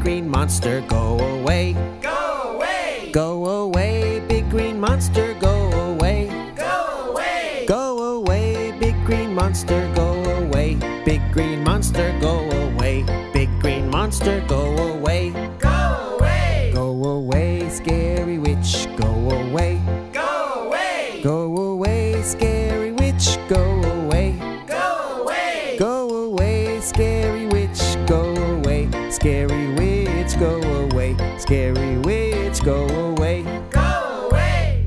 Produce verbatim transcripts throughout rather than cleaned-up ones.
green monster, go away. Go away! Go away, big green monster, go away. Go away! Go away, big green monster, go away. Big green monster, go away. Big green monster, go away. Go away! Go away, scary witch, go away. Go away! Go away, scary witch, go away. Go away! Go away, scary witch, go away. Scary witch, go away. Scary witch, go away. Go away!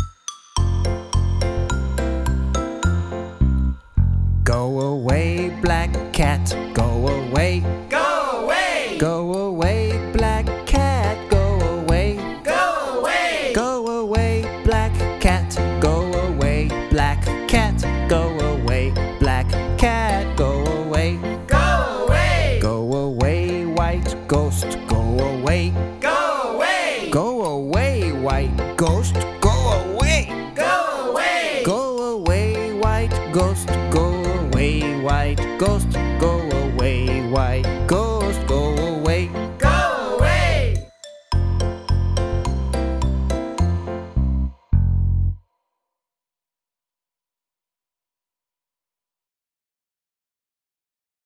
Go away, black cat, go away. Go away! Go away, black cat, go away. Go away! Go away, black cat, go away. Black cat, go away. Black cat, go away. Go away! Go away, white ghost, go away. Go away! Go away, white ghost, go away. Go away! Go away, white ghost, go away. White ghost, go away. White ghost.